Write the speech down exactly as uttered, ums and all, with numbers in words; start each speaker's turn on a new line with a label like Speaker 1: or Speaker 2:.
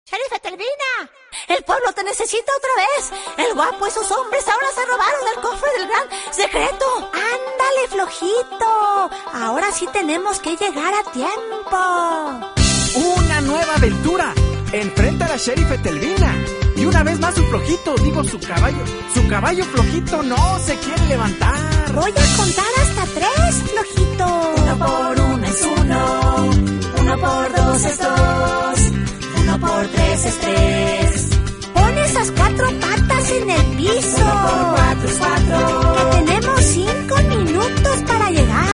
Speaker 1: ¡Sheriff Etelvina! ¡El pueblo te necesita otra vez! ¡El guapo y sus hombres ahora se robaron el cofre del gran secreto! ¡Ándale, flojito! Ahora sí tenemos que llegar a tiempo.
Speaker 2: ¡Una nueva aventura! Enfrenta a la Sheriff Etelvina. Y una vez más su flojito, digo su caballo. Su caballo flojito no se quiere levantar.
Speaker 1: Voy a contar hasta tres, flojito.
Speaker 3: Uno por uno es uno. Uno por dos es dos.